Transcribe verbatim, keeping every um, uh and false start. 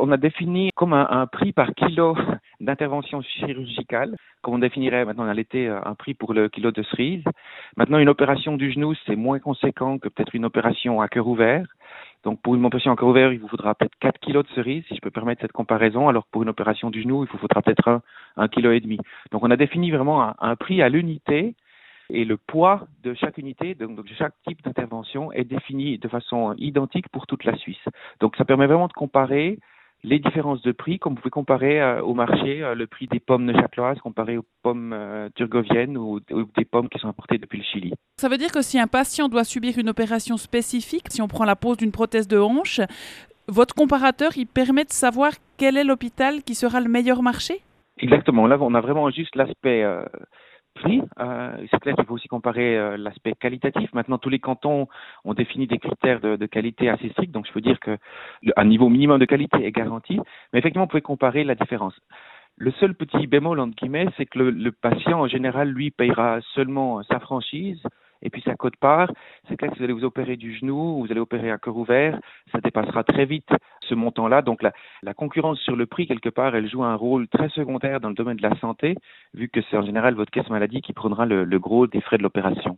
on a défini comme un, un prix par kilo d'intervention chirurgicale, comme on définirait maintenant à l'été un prix pour le kilo de cerise. Maintenant, une opération du genou, c'est moins conséquent que peut-être une opération à cœur ouvert. Donc, pour une opération à cœur ouvert, il vous faudra peut-être quatre kilos de cerises, si je peux permettre cette comparaison, alors que pour une opération du genou, il vous faudra peut-être un, un kilo et demi. Donc, on a défini vraiment un, un prix à l'unité. Et le poids de chaque unité, donc de chaque type d'intervention, est défini de façon identique pour toute la Suisse. Donc ça permet vraiment de comparer les différences de prix, comme vous pouvez comparer euh, au marché euh, le prix des pommes neuchâteloises comparé aux pommes euh, turgoviennes ou, ou des pommes qui sont importées depuis le Chili. Ça veut dire que si un patient doit subir une opération spécifique, si on prend la pose d'une prothèse de hanche, votre comparateur, il permet de savoir quel est l'hôpital qui sera le meilleur marché? Exactement. Là, on a vraiment juste l'aspect euh, prix. Euh, c'est clair qu'il faut aussi comparer euh, l'aspect qualitatif. Maintenant, tous les cantons ont défini des critères de, de qualité assez stricts, donc je peux dire que un niveau minimum de qualité est garanti. Mais effectivement, vous pouvez comparer la différence. Le seul petit bémol, entre guillemets, c'est que le, le patient, en général, lui, payera seulement sa franchise et puis sa quote-part. C'est clair que si vous allez vous opérer du genou, ou vous allez opérer à cœur ouvert, ça dépassera très vite ce montant-là. Donc, la, la concurrence sur le prix, quelque part, elle joue un rôle très secondaire dans le domaine de la santé, vu que c'est en général votre caisse maladie qui prendra le, le gros des frais de l'opération.